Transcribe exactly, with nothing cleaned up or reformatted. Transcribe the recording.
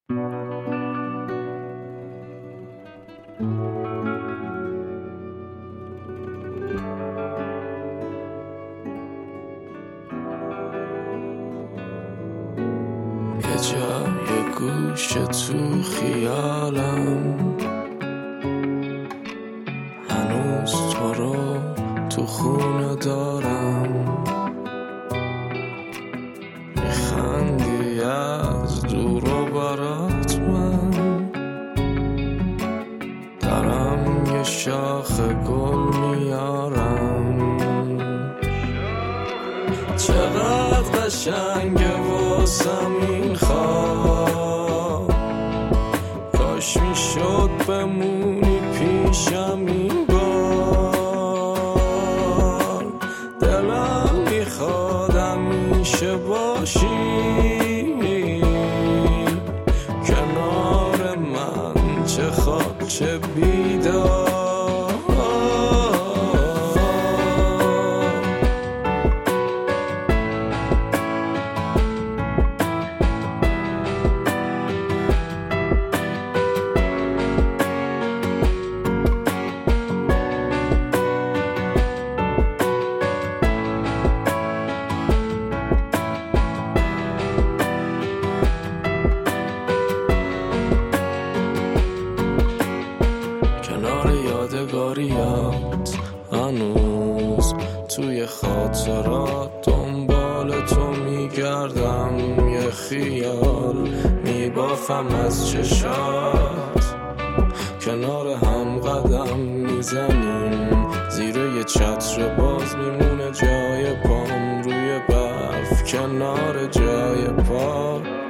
یه جای گوشه تو خیالم هنوز تو رو تو خونه دارم، میخندی از دور و برات، من دارم یه شاخ گل میارم. چقدر قشنگه واسم این خواب، کاش میشد بمونی پیشم این بار. دلم میخواد همیشه باشی کنار من، چه خواب چه بیدار. یادگاریات هنوز توی خاطرات، دنبال تو میگردم، یه خیال میبافم از چشات. کنار هم قدم میزنیم، زیر یه چتر باز میمونه جای پام، روی برف کنار جای پا.